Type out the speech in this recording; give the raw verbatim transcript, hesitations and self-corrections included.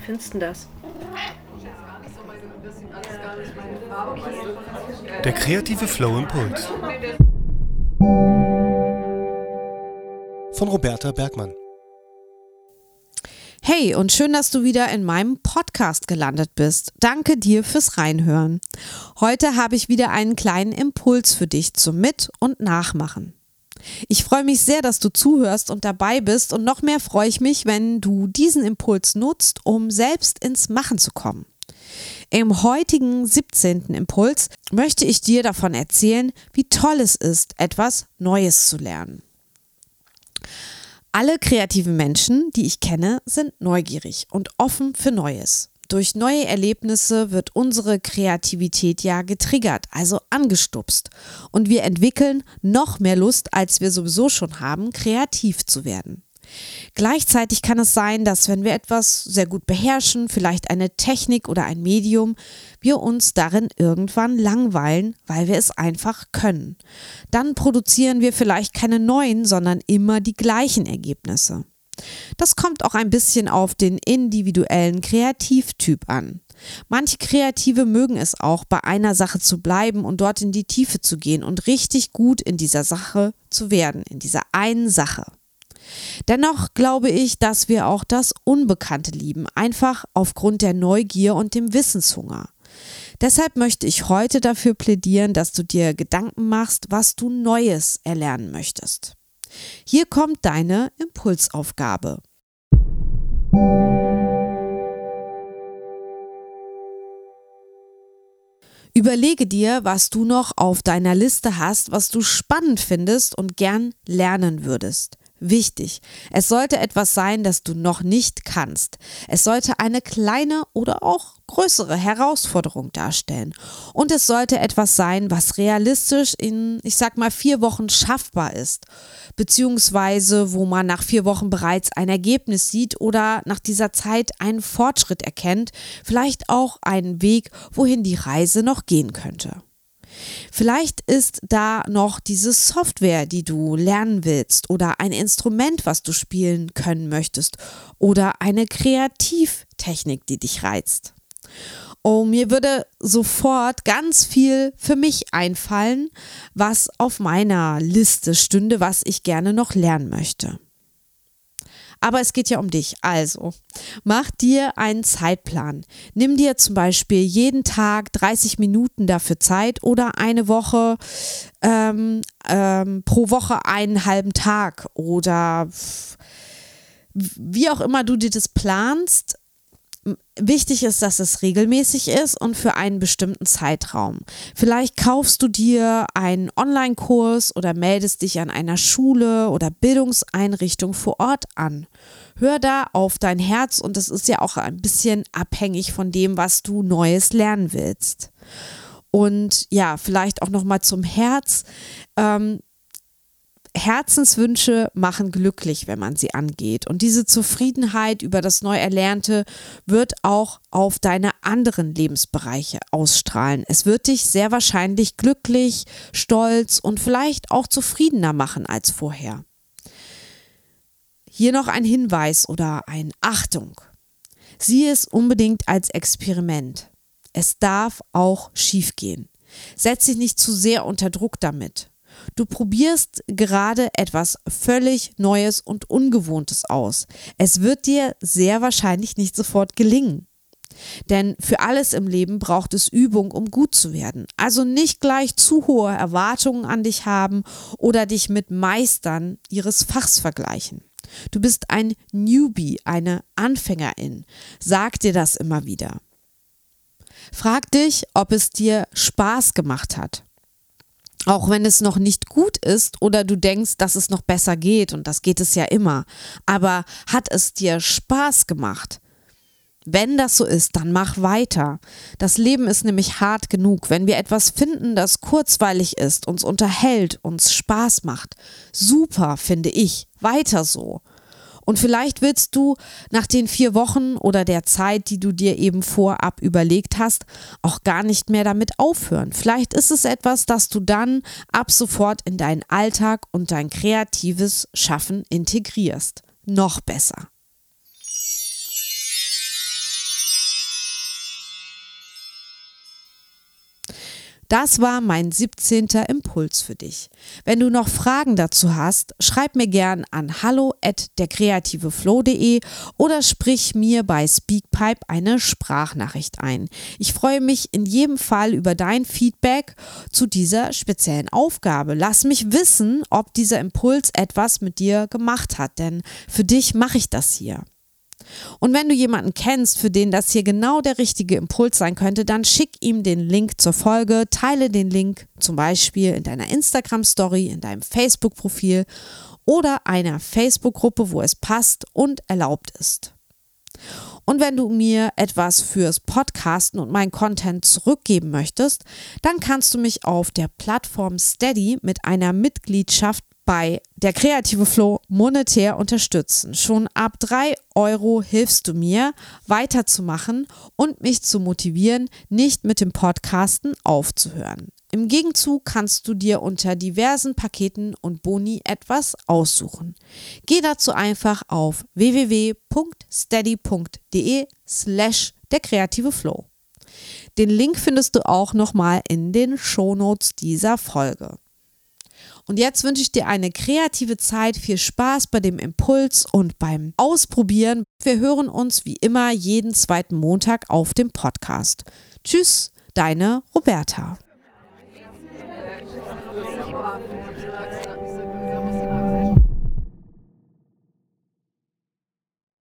findest du das? Der kreative Flow Impuls von Roberta Bergmann. Hey, und schön, dass du wieder in meinem Podcast gelandet bist. Danke dir fürs Reinhören. Heute habe ich wieder einen kleinen Impuls für dich zum Mit- und Nachmachen. Ich freue mich sehr, dass du zuhörst und dabei bist, und noch mehr freue ich mich, wenn du diesen Impuls nutzt, um selbst ins Machen zu kommen. Im heutigen siebzehnten Impuls möchte ich dir davon erzählen, wie toll es ist, etwas Neues zu lernen. Alle kreativen Menschen, die ich kenne, sind neugierig und offen für Neues. Durch neue Erlebnisse wird unsere Kreativität ja getriggert, also angestupst. Und wir entwickeln noch mehr Lust, als wir sowieso schon haben, kreativ zu werden. Gleichzeitig kann es sein, dass wenn wir etwas sehr gut beherrschen, vielleicht eine Technik oder ein Medium, wir uns darin irgendwann langweilen, weil wir es einfach können. Dann produzieren wir vielleicht keine neuen, sondern immer die gleichen Ergebnisse. Das kommt auch ein bisschen auf den individuellen Kreativtyp an. Manche Kreative mögen es auch, bei einer Sache zu bleiben und dort in die Tiefe zu gehen und richtig gut in dieser Sache zu werden, in dieser einen Sache. Dennoch glaube ich, dass wir auch das Unbekannte lieben, einfach aufgrund der Neugier und dem Wissenshunger. Deshalb möchte ich heute dafür plädieren, dass du dir Gedanken machst, was du Neues erlernen möchtest. Hier kommt deine Impulsaufgabe. Überlege dir, was du noch auf deiner Liste hast, was du spannend findest und gern lernen würdest. Wichtig, es sollte etwas sein, das du noch nicht kannst. Es sollte eine kleine oder auch größere Herausforderung darstellen. Und es sollte etwas sein, was realistisch in, ich sag mal, vier Wochen schaffbar ist. Beziehungsweise, wo man nach vier Wochen bereits ein Ergebnis sieht oder nach dieser Zeit einen Fortschritt erkennt. Vielleicht auch einen Weg, wohin die Reise noch gehen könnte. Vielleicht ist da noch diese Software, die du lernen willst, oder ein Instrument, was du spielen können möchtest, oder eine Kreativtechnik, die dich reizt. Oh, mir würde sofort ganz viel für mich einfallen, was auf meiner Liste stünde, was ich gerne noch lernen möchte. Aber es geht ja um dich, also mach dir einen Zeitplan. Nimm dir zum Beispiel jeden Tag dreißig Minuten dafür Zeit oder eine Woche, ähm, ähm, pro Woche einen halben Tag oder wie auch immer du dir das planst. Wichtig ist, dass es regelmäßig ist und für einen bestimmten Zeitraum. Vielleicht kaufst du dir einen Online-Kurs oder meldest dich an einer Schule oder Bildungseinrichtung vor Ort an. Hör da auf dein Herz, und es ist ja auch ein bisschen abhängig von dem, was du Neues lernen willst. Und ja, vielleicht auch nochmal zum Herz. Ähm, Herzenswünsche machen glücklich, wenn man sie angeht. Und diese Zufriedenheit über das Neuerlernte wird auch auf deine anderen Lebensbereiche ausstrahlen. Es wird dich sehr wahrscheinlich glücklich, stolz und vielleicht auch zufriedener machen als vorher. Hier noch ein Hinweis oder ein Achtung. Sieh es unbedingt als Experiment. Es darf auch schiefgehen. Setz dich nicht zu sehr unter Druck damit. Du probierst gerade etwas völlig Neues und Ungewohntes aus. Es wird dir sehr wahrscheinlich nicht sofort gelingen. Denn für alles im Leben braucht es Übung, um gut zu werden. Also nicht gleich zu hohe Erwartungen an dich haben oder dich mit Meistern ihres Fachs vergleichen. Du bist ein Newbie, eine Anfängerin. Sag dir das immer wieder. Frag dich, ob es dir Spaß gemacht hat. Auch wenn es noch nicht gut ist oder du denkst, dass es noch besser geht, und das geht es ja immer. Aber hat es dir Spaß gemacht? Wenn das so ist, dann mach weiter. Das Leben ist nämlich hart genug. Wenn wir etwas finden, das kurzweilig ist, uns unterhält, uns Spaß macht. Super, finde ich. Weiter so. Und vielleicht willst du nach den vier Wochen oder der Zeit, die du dir eben vorab überlegt hast, auch gar nicht mehr damit aufhören. Vielleicht ist es etwas, das du dann ab sofort in deinen Alltag und dein kreatives Schaffen integrierst. Noch besser. Das war mein siebzehnter Impuls für dich. Wenn du noch Fragen dazu hast, schreib mir gern an hallo at derkreativeflow punkt de oder sprich mir bei Speakpipe eine Sprachnachricht ein. Ich freue mich in jedem Fall über dein Feedback zu dieser speziellen Aufgabe. Lass mich wissen, ob dieser Impuls etwas mit dir gemacht hat, denn für dich mache ich das hier. Und wenn du jemanden kennst, für den das hier genau der richtige Impuls sein könnte, dann schick ihm den Link zur Folge, teile den Link zum Beispiel in deiner Instagram-Story, in deinem Facebook-Profil oder einer Facebook-Gruppe, wo es passt und erlaubt ist. Und wenn du mir etwas fürs Podcasten und meinen Content zurückgeben möchtest, dann kannst du mich auf der Plattform Steady mit einer Mitgliedschaft bei der Kreative Flow monetär unterstützen. Schon ab drei Euro hilfst du mir, weiterzumachen und mich zu motivieren, nicht mit dem Podcasten aufzuhören. Im Gegenzug kannst du dir unter diversen Paketen und Boni etwas aussuchen. Geh dazu einfach auf w w w punkt steady punkt de slash der kreative Flow. Den Link findest du auch nochmal in den Shownotes dieser Folge. Und jetzt wünsche ich dir eine kreative Zeit, viel Spaß bei dem Impuls und beim Ausprobieren. Wir hören uns wie immer jeden zweiten Montag auf dem Podcast. Tschüss, deine Roberta.